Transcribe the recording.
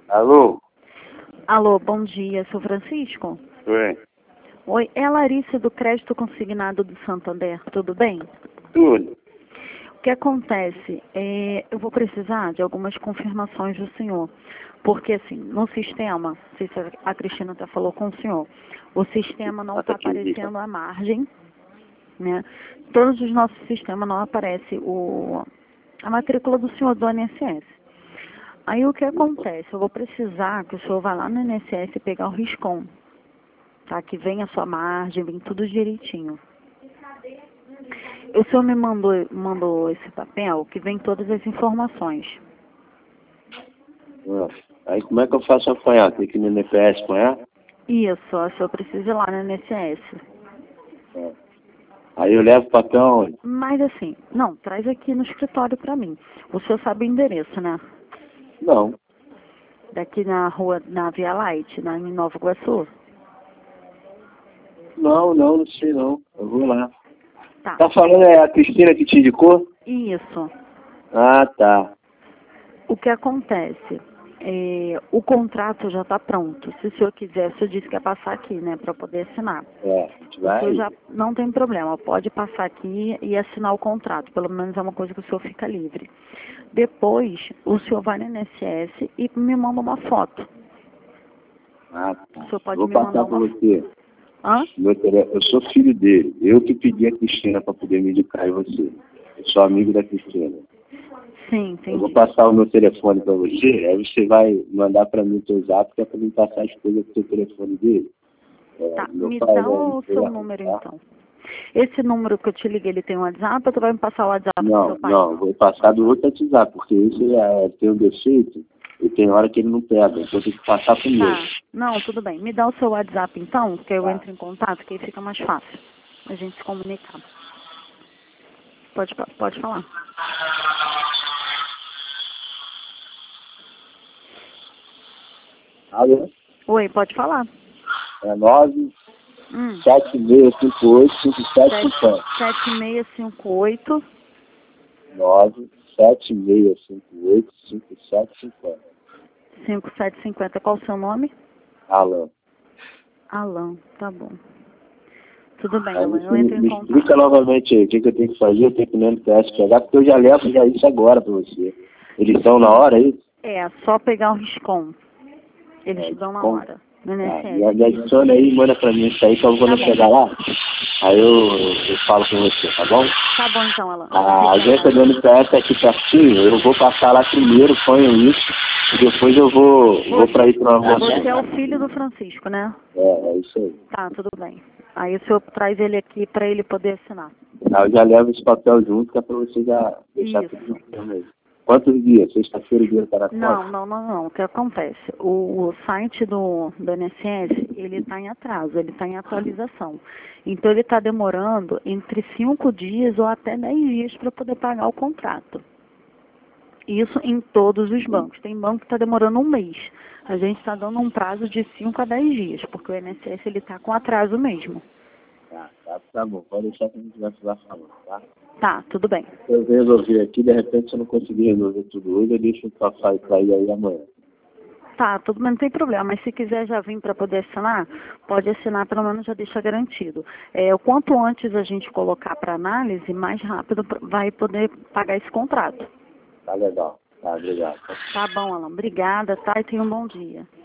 Alô? Alô, bom dia, seu Francisco? Oi. Oi, é a Larissa do Crédito Consignado do Santander, tudo bem? Tudo. O que acontece? Eu vou precisar de algumas confirmações do senhor, porque assim, no sistema, não sei se a Cristina até falou com o senhor, o sistema não está aparecendo a margem, né? Todos os nossos sistemas não aparece a matrícula do senhor do INSS. Aí o que acontece? Eu vou precisar que o senhor vá lá no INSS e pegar o RISCOM, tá? Que vem a sua margem, vem tudo direitinho. O senhor me mandou esse papel que vem todas as informações. Aí como é que eu faço apanhar? Tem que ir no NPS apanhar? Isso, o senhor precisa ir lá no INSS. Aí eu levo o papel onde? Mas assim, não, traz aqui no escritório pra mim. O senhor sabe o endereço, né? Não. Daqui na rua, na Via Light, em Nova Iguaçu. Não sei não. Eu vou lá. Tá. Tá falando é a Cristina que te indicou? Isso. Ah, tá. O que acontece? O contrato já está pronto. Se o senhor quiser, o senhor disse que ia passar aqui, né, para poder assinar. É, a gente O vai. senhor já não tem problema, pode passar aqui e assinar o contrato. Pelo menos é uma coisa que o senhor fica livre. Depois, o senhor vai no INSS e me manda uma foto. Ah, tá. O senhor pode Vou me passar mandar pra uma você. Hã? Eu sou filho dele. Eu que pedi a Cristina para poder me indicar em você. Eu sou amigo da Cristina. Sim, entendi. Eu vou passar o meu telefone para você, aí você vai mandar para mim o seu zap, que é para mim passar as coisas pro seu telefone dele. Tá, Meu me pai, dá né, o seu número então. Esse número que eu te liguei, ele tem um WhatsApp ou tu vai me passar o WhatsApp do seu pai? Não, vou passar do outro WhatsApp, porque esse tem um defeito e tem hora que ele não pega, então tem que passar pro meu. Tá, não, tudo bem. Me dá o seu WhatsApp então, que eu entro em contato, que aí fica mais fácil a gente se comunicar. Pode falar. Alô? Oi, pode falar. É 9 Hum. 7658 5750. 7658 9 7658 5750. 5750. Qual o seu nome? Alan. Alan, tá bom. Tudo bem, Aí Alan, você eu entro em me explica contato. novamente aí o que eu tenho que fazer, eu tenho que ir no NPS pegar, porque eu já levo já isso agora para você. Eles estão na hora aí? É, só pegar o RISCOM. Eles te dão na hora, no INSS. Me adiciona aí, manda pra mim isso aí, que eu quando eu chegar lá, aí eu falo com você, tá bom? Tá bom então, Alan. A agência do NPS é aqui pertinho, eu vou passar lá primeiro, ponho isso, e depois eu vou pra ir pra uma Você é o filho do Francisco, né? É isso aí. Tá, tudo bem. Aí o senhor traz ele aqui para ele poder assinar. Aí eu já levo esse papel junto, que é pra você já deixar Isso. tudo junto aí. Quantos dias? Sexta-feira o dia tá na conta? Não. O que acontece? O site do INSS, ele está em atraso, ele está em atualização. Então ele está demorando entre 5 dias ou até 10 dias para poder pagar o contrato. Isso em todos os bancos. Tem banco que está demorando um mês. A gente está dando um prazo de 5 a 10 dias, porque o INSS ele está com atraso mesmo. Tá bom. Pode deixar que a gente vai ficar falando, tá? Tá, tudo bem. Se eu resolver aqui, de repente, se eu não conseguir resolver tudo hoje, eu deixo pra ir aí amanhã. Tá, tudo bem, não tem problema. Mas se quiser já vir para poder assinar, pode assinar, pelo menos já deixa garantido. O quanto antes a gente colocar para análise, mais rápido vai poder pagar esse contrato. Tá legal. Tá, obrigado. Tá bom, Alan. Obrigada, tá? E tenha um bom dia.